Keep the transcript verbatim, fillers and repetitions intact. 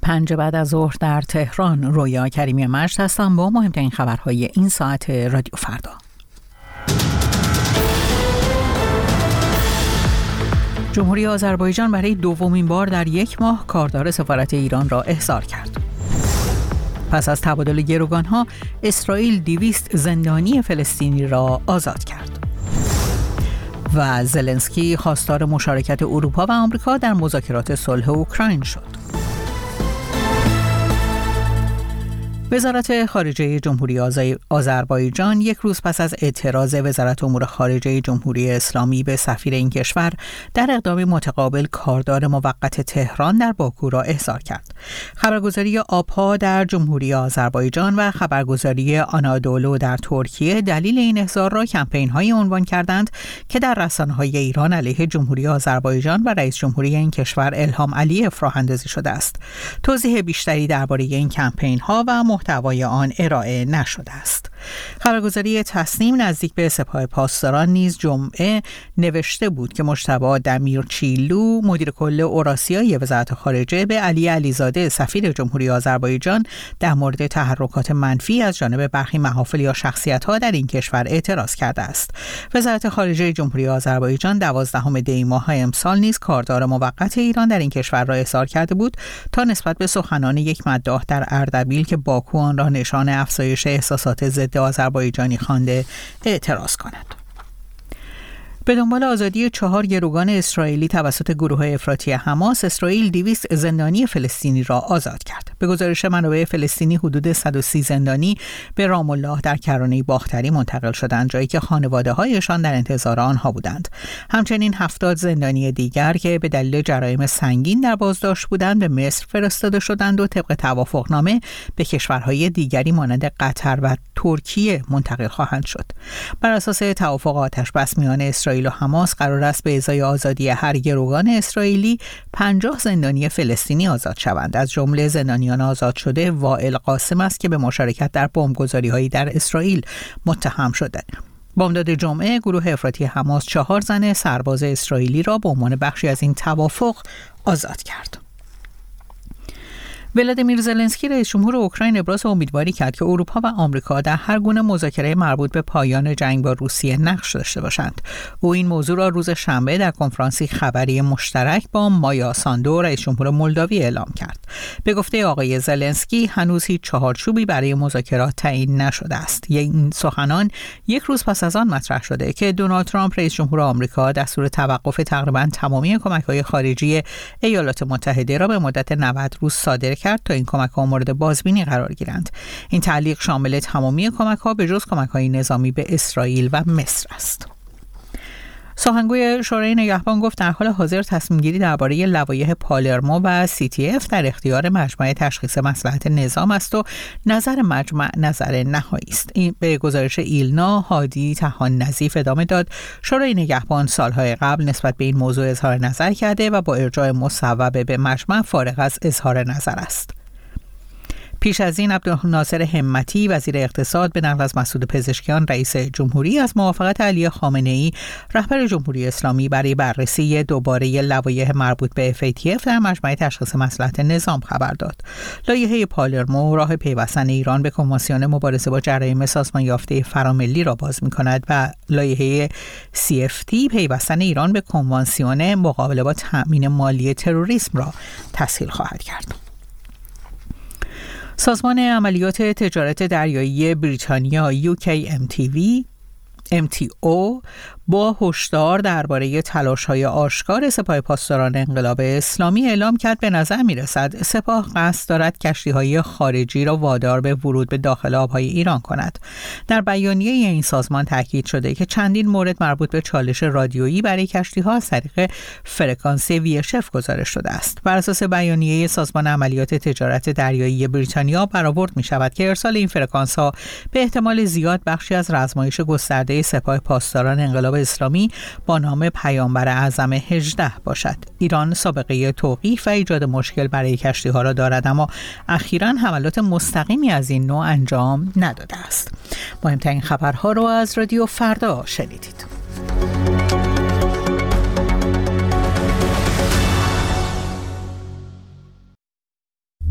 پنج بعد از ظهر در تهران. رویا کریمی مجد هستم با مهمترین خبرهای این ساعت رادیو فردا. جمهوری آذربایجان برای دومین بار در یک ماه کاردار سفارت ایران را احضار کرد. پس از تبادل گروگانها، اسرائیل دویست زندانی فلسطینی را آزاد کرد. و زلنسکی خواستار مشارکت اروپا و آمریکا در مذاکرات صلح اوکراین شد. وزارت خارجه جمهوری آذربایجان یک روز پس از اعتراض وزارت امور خارجه جمهوری اسلامی به سفیر این کشور در اقدام متقابل کاردار موقت تهران در باکو را احضار کرد. خبرگزاری آپا در جمهوری آذربایجان و خبرگزاری آنادولو در ترکیه دلیل این احضار را کمپین‌هایی عنوان کردند که در رسانه‌های ایران علیه جمهوری آذربایجان و رئیس جمهوری این کشور الهام علیف راه اندازی شده است. توضیح بیشتری درباره این کمپین‌ها و محتوای آن ارائه نشده است. خبرگزاری تصنیم نزدیک به سپاه پاسداران نیز جمعه نوشته بود که مجتبی دمیرچیلو مدیر کل اوراسیای وزارت خارجه به علی علیزاده سفیر جمهوری آذربایجان در مورد تحرکات منفی از جانب برخی محافل یا شخصیت‌ها در این کشور اعتراض کرده است. وزارت خارجه جمهوری آذربایجان دوازدهم دی ماه امسال نیز کاردار موقت ایران در این کشور را احضار کرده بود تا نسبت به سخنان یک مداح در اردبیل که باکو آن را نشان افزایش احساسات ضد آذربایجانی خوانده اعتراض کند. به دنبال آزادی چهار گروگان اسرائیلی توسط گروه افراطی حماس، اسرائیل دویست زندانی فلسطینی را آزاد کرد. به گزارش منابع فلسطینی حدود صد و سی زندانی به رام الله در کرانه باختری منتقل شدند، جایی که خانواده‌هایشان در انتظار آنها بودند. همچنین هفتاد زندانی دیگر که به دلیل جرایم سنگین در بازداشت بودند به مصر فرستاده شدند و طبق توافقنامه به کشورهای دیگری مانند قطر و ترکیه منتقل خواهند شد. بر اساس توافق آتش‌بس میان اسرائیل و حماس قرار است به ازای آزادی هر گروگان اسرائیلی پنجاه زندانی فلسطینی آزاد شوند. از جمله زندانیان آزاد شده وائل قاسم است که به مشارکت در بمبگذاری‌هایی در اسرائیل متهم شده. بامداد جمعه گروه افراطی حماس چهار زن سرباز اسرائیلی را به عنوان بخشی از این توافق آزاد کرد. ولادیمیر زلنسکی رئیس جمهور اوکراین ابراز امیدواری کرد که اروپا و آمریکا در هر گونه مذاکره مربوط به پایان جنگ با روسیه نقش داشته باشند. او این موضوع را روز شنبه در کنفرانسی خبری مشترک با مایا ساندو رئیس جمهور مولداوی اعلام کرد. به گفته آقای زلنسکی هنوز هیچ چهارچوبی برای مذاکرات تعیین نشده است. این سخنان یک روز پس از آن مطرح شده که دونالد ترامپ رئیس جمهور آمریکا دستور توقف تقریباً تمامی کمک‌های خارجی ایالات متحده را به مدت نود روز صادر کرد تا این کمک‌ها مورد بازبینی قرار گیرند. این تعلیق شامل تمامی کمک‌ها به جز کمک‌های نظامی به اسرائیل و مصر است. سخنگوی شورای نگهبان گفت در حال حاضر تصمیم گیری درباره لوایح پالرمو و سی تی اف در اختیار مجمع تشخیص مصلحت نظام است و نظر مجمع نظر نهایی است. این به گزارش ایلنا هادی طحان نظیف ادامه داد. شورای نگهبان سالهای قبل نسبت به این موضوع اظهار نظر کرده و با ارجاع مصوبه به مجمع فارغ از اظهار نظر است. پیش از این عبدالناصر همتی وزیر اقتصاد به نقل از مسعود پزشکیان رئیس جمهوری از موافقت علی خامنه‌ای رهبر جمهوری اسلامی برای بررسی دوباره لوایح مربوط به اف ای تی اف در مجمع تشخیص مصلحت نظام خبر داد. لایحه پالرمو راه پیوستن ایران به کنوانسیون مبارزه با جرایم سازمان یافته فراملی را باز می‌کند و لایحه سی اف تی پیوستن ایران به کنوانسیون مقابله با تأمین مالی تروریسم را تسهیل خواهد کرد. سازمان عملیات تجارت دریایی بریتانیا یو کی ام تی وی ام تی او با هشدار درباره تلاش‌های آشکار سپاه پاسداران انقلاب اسلامی اعلام کرد به نظر می‌رسد سپاه قصد دارد کشتی‌های خارجی را وادار به ورود به داخل آب‌های ایران کند. در بیانیه این سازمان تاکید شده که چندین مورد مربوط به چالش رادیویی برای کشتی‌ها از طریق فرکانس وی اچ اف گزارش شده است. بر اساس بیانیه سازمان عملیات تجارت دریایی بریتانیا برآورد می‌شود که ارسال این فرکانس‌ها به احتمال زیاد بخشی از رزمایش گسترده سپاه پاسداران انقلاب اسلامی با نام پیامبر اعظم هجده باشد. ایران سابقه توقیف و ایجاد مشکل برای کشتی‌ها را دارد، اما اخیراً حملات مستقیمی از این نوع انجام نداده است. مهمترین خبرها را از رادیو فردا شنیدید.